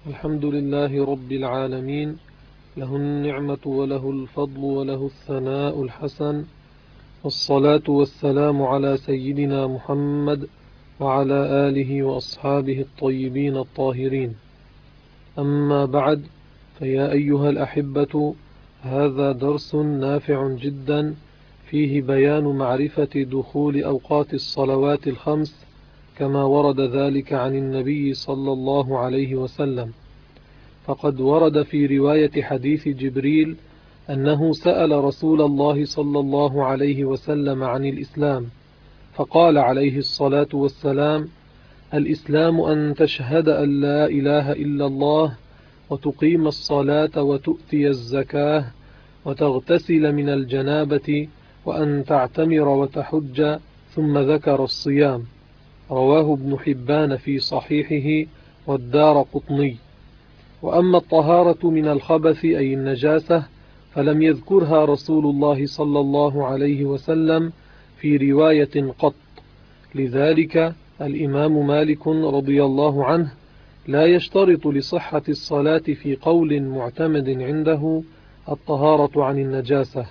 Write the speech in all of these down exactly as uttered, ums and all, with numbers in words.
الحمد لله رب العالمين، له النعمة وله الفضل وله الثناء الحسن، والصلاة والسلام على سيدنا محمد وعلى آله وأصحابه الطيبين الطاهرين. أما بعد، فيا أيها الأحبة، هذا درس نافع جدا فيه بيان معرفة دخول أوقات الصلوات الخمس كما ورد ذلك عن النبي صلى الله عليه وسلم. فقد ورد في رواية حديث جبريل أنه سأل رسول الله صلى الله عليه وسلم عن الإسلام، فقال عليه الصلاة والسلام: الإسلام أن تشهد أن لا إله إلا الله، وتقيم الصلاة، وتؤتي الزكاة، وتغتسل من الجنابة، وأن تعتمر وتحج، ثم ذكر الصيام. رواه ابن حبان في صحيحه والدارقطني. وأما الطهارة من الخبث أي النجاسة فلم يذكرها رسول الله صلى الله عليه وسلم في رواية قط. لذلك الإمام مالك رضي الله عنه لا يشترط لصحة الصلاة في قول معتمد عنده الطهارة عن النجاسة،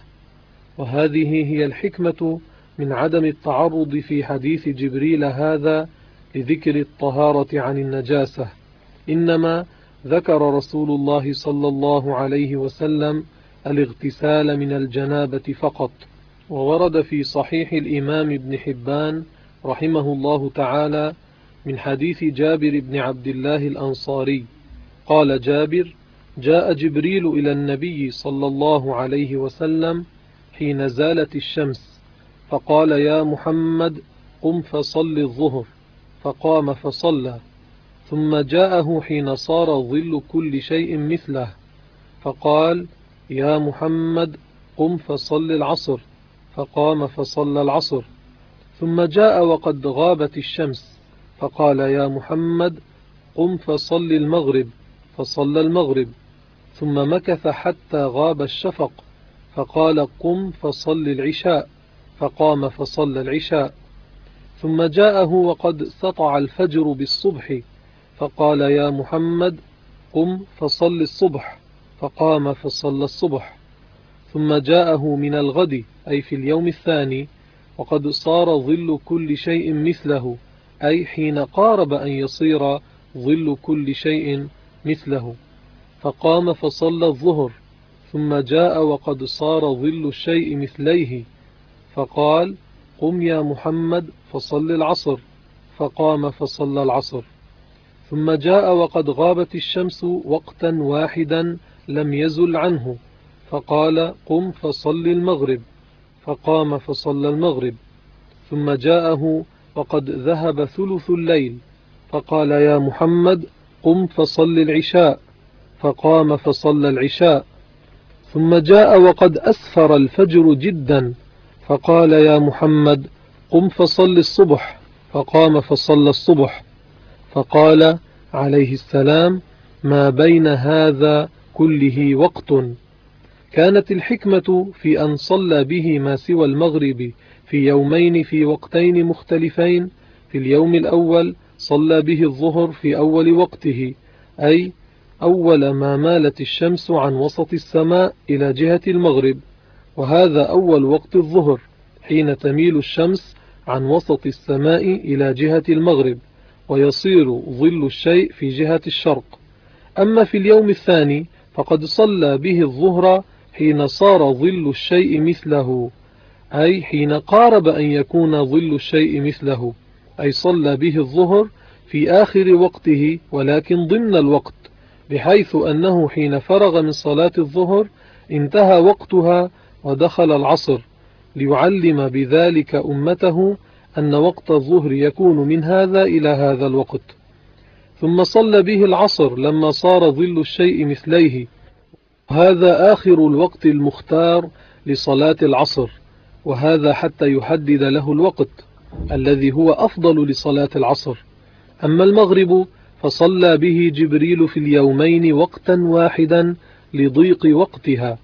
وهذه هي الحكمة من عدم التعرض في حديث جبريل هذا لذكر الطهارة عن النجاسة، إنما ذكر رسول الله صلى الله عليه وسلم الاغتسال من الجنابة فقط. وورد في صحيح الإمام ابن حبان رحمه الله تعالى من حديث جابر بن عبد الله الأنصاري قال جابر: جاء جبريل إلى النبي صلى الله عليه وسلم حين زالت الشمس، فقال: يا محمد، قم فصل الظهر، فقام فصلى. ثم جاءه حين صار ظل كل شيء مثله، فقال: يا محمد، قم فصل العصر، فقام فصلى العصر. ثم جاء وقد غابت الشمس، فقال: يا محمد، قم فصل المغرب، فصلى المغرب. ثم مكث حتى غاب الشفق، فقال: قم فصل العشاء، فقام فصلى العشاء. ثم جاءه وقد سطع الفجر بالصبح، فقال: يا محمد، قم فصل الصبح، فقام فصلى الصبح. ثم جاءه من الغد أي في اليوم الثاني وقد صار ظل كل شيء مثله، أي حين قارب أن يصير ظل كل شيء مثله، فقام فصلى الظهر. ثم جاء وقد صار ظل الشيء مثليه، فقال: قم يا محمد فصل العصر، فقام فصلى العصر. ثم جاء وقد غابت الشمس وقتا واحدا لم يزل عنه، فقال: قم فصل المغرب، فقام فصلى المغرب. ثم جاءه وقد ذهب ثلث الليل، فقال: يا محمد، قم فصل العشاء، فقام فصلى العشاء. ثم جاء وقد أسفر الفجر جدا، فقال: يا محمد، قم فصل الصبح، فقام فصلى الصبح. فقال عليه السلام: ما بين هذا كله وقت. كانت الحكمة في أن صلى به ما سوى المغرب في يومين في وقتين مختلفين. في اليوم الأول صلى به الظهر في أول وقته، أي أول ما مالت الشمس عن وسط السماء إلى جهة المغرب، وهذا أول وقت الظهر حين تميل الشمس عن وسط السماء إلى جهة المغرب ويصير ظل الشيء في جهة الشرق. أما في اليوم الثاني فقد صلى به الظهر حين صار ظل الشيء مثله، أي حين قارب أن يكون ظل الشيء مثله، أي صلى به الظهر في آخر وقته ولكن ضمن الوقت، بحيث أنه حين فرغ من صلاة الظهر انتهى وقتها ودخل العصر، ليعلم بذلك أمته أن وقت الظهر يكون من هذا إلى هذا الوقت. ثم صلى به العصر لما صار ظل الشيء مثليه، هذا آخر الوقت المختار لصلاة العصر، وهذا حتى يحدد له الوقت الذي هو أفضل لصلاة العصر. أما المغرب فصلى به جبريل في اليومين وقتا واحدا لضيق وقتها.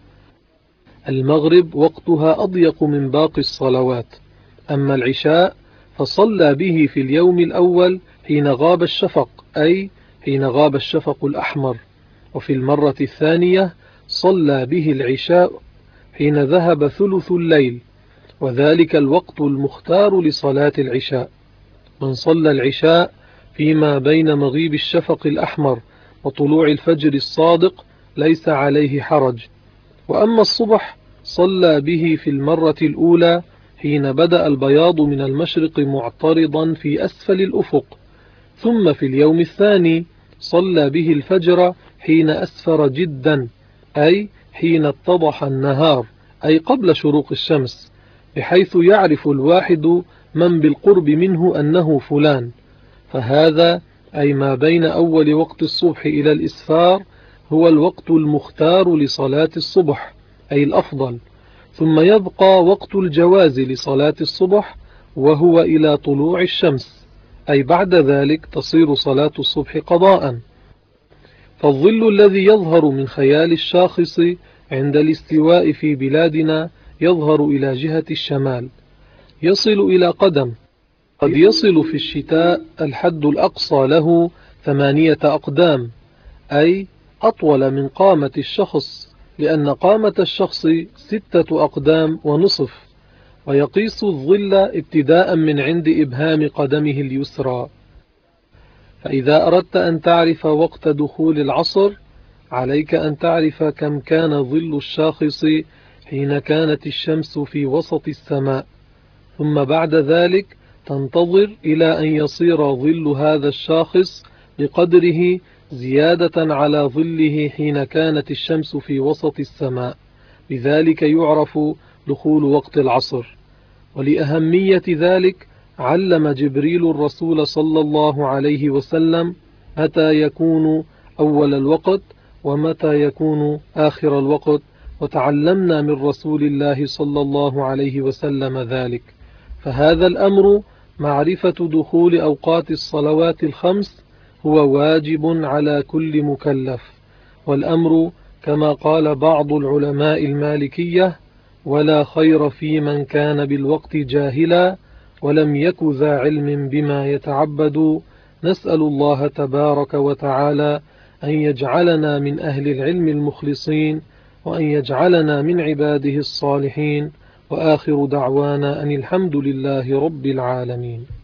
المغرب وقتها أضيق من باقي الصلوات. أما العشاء فصلى به في اليوم الأول حين غاب الشفق، أي حين غاب الشفق الأحمر. وفي المرة الثانية صلى به العشاء حين ذهب ثلث الليل، وذلك الوقت المختار لصلاة العشاء. من صلى العشاء فيما بين مغيب الشفق الأحمر وطلوع الفجر الصادق ليس عليه حرج. وأما الصبح صلى به في المرة الأولى حين بدأ البياض من المشرق معترضا في أسفل الأفق، ثم في اليوم الثاني صلى به الفجر حين أسفر جدا، أي حين اتضح النهار، أي قبل شروق الشمس، بحيث يعرف الواحد من بالقرب منه أنه فلان. فهذا أي ما بين أول وقت الصبح إلى الإسفار هو الوقت المختار لصلاة الصبح، أي الأفضل. ثم يبقى وقت الجواز لصلاة الصبح وهو إلى طلوع الشمس، أي بعد ذلك تصير صلاة الصبح قضاء. فالظل الذي يظهر من خيال الشاخص عند الاستواء في بلادنا يظهر إلى جهة الشمال، يصل إلى قدم، قد يصل في الشتاء الحد الأقصى له ثمانية أقدام، أي أطول من قامة الشخص، لأن قامة الشخص ستة أقدام ونصف. ويقيس الظل ابتداء من عند إبهام قدمه اليسرى. فإذا أردت أن تعرف وقت دخول العصر عليك أن تعرف كم كان ظل الشاخص حين كانت الشمس في وسط السماء، ثم بعد ذلك تنتظر إلى أن يصير ظل هذا الشاخص بقدره زيادة على ظله حين كانت الشمس في وسط السماء، بذلك يعرف دخول وقت العصر. ولأهمية ذلك علم جبريل الرسول صلى الله عليه وسلم متى يكون أول الوقت ومتى يكون آخر الوقت، وتعلمنا من رسول الله صلى الله عليه وسلم ذلك. فهذا الأمر معرفة دخول أوقات الصلوات الخمس هو واجب على كل مكلف. والأمر كما قال بعض العلماء المالكية: ولا خير في من كان بالوقت جاهلا ولم يك ذا علم بما يتعبد. نسأل الله تبارك وتعالى أن يجعلنا من أهل العلم المخلصين، وأن يجعلنا من عباده الصالحين. وآخر دعوانا أن الحمد لله رب العالمين.